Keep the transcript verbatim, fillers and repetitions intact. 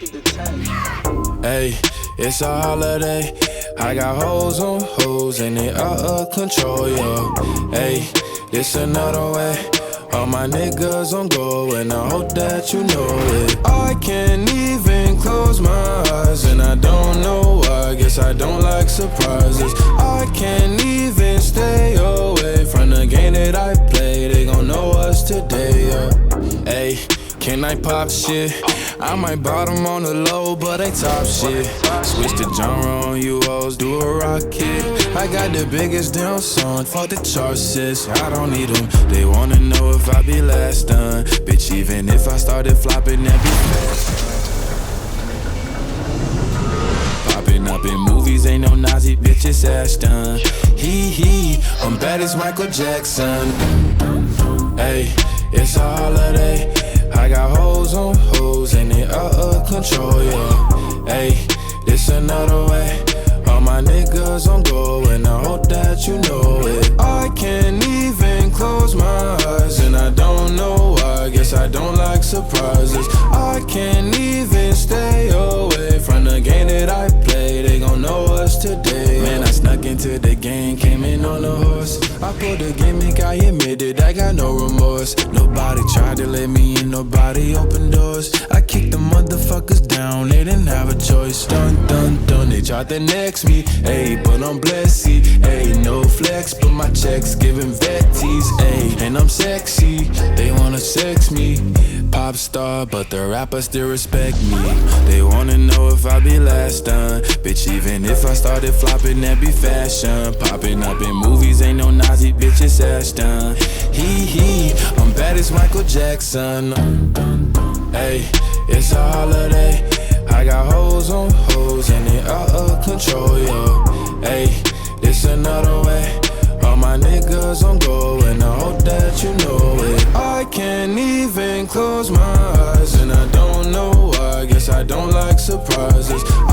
Hey, it's a holiday. I got hoes on hoes and they out of control, yo. Hey, this another way. All my niggas on go and I hope that you know it. I can't even close my eyes and I don't know why. Guess I don't like surprises. I can't even stay away from the game that I play. They gon' know us today, yeah. Hey, can I pop shit? I might bottom on the low, but they top shit. Switch the genre on you hoes, do a rocket. I got the biggest damn song, fuck the charts, sis. I don't need them, they wanna know if I be last done. Bitch, even if I started flopping, that be fast. Popping up in movies, ain't no Nazi, bitch, it's Ashton. Hee hee, I'm bad as Michael Jackson. Hey, it's a holiday. I got hoes on hoes and they out of control, yeah. Hey, this another way. All my niggas on go and I hope that you know it. I can't even close my eyes and I don't know why. Guess I don't like surprises. I can't even stay away from the game that I play. They gon' know us today. Man, I snuck into the game, came in on a horse. I pulled the gimmick, I admitted I got no remorse. Nobody tried to let me in, nobody opened doors. I kicked the motherfuckers down, they didn't have a choice. Dun dun dun, they tried to next me, ayy, but I'm blessed, ayy, no flex, but my checks giving vetties, ayy, and I'm sexy, they wanna sex me. Pop star, but the rappers still respect me. They wanna know if I be last done. Bitch, even if I started flopping, that be fashion. Popping up in movies, ain't no Nazi, bitch, it's Ashton. Hee hee, I'm bad as Michael Jackson. Hey, it's a holiday. I got hoes on hoes and they out of control, yo. Hey, this another way. All my niggas on go and I hope that you know it. I can't even close my eyes and I don't know why. Guess I don't like surprises.